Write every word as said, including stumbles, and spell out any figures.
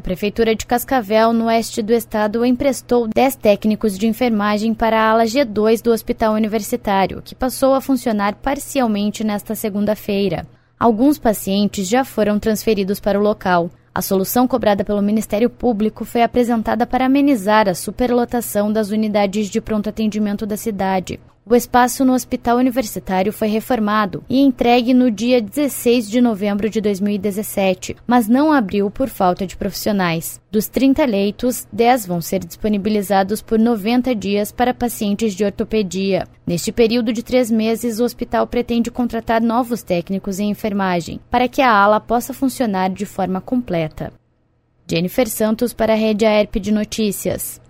Prefeitura de Cascavel, no oeste do estado, emprestou dez técnicos de enfermagem para a ala G dois do Hospital Universitário, que passou a funcionar parcialmente nesta segunda-feira. Alguns pacientes já foram transferidos para o local. A solução cobrada pelo Ministério Público foi apresentada para amenizar a superlotação das unidades de pronto atendimento da cidade. O espaço no Hospital Universitário foi reformado e entregue no dia dezesseis de novembro de dois mil e dezessete, mas não abriu por falta de profissionais. Dos trinta leitos, dez vão ser disponibilizados por noventa dias para pacientes de ortopedia. Neste período de três meses, o hospital pretende contratar novos técnicos em enfermagem, para que a ala possa funcionar de forma completa. Jennifer Santos para a Rede A E R P de Notícias.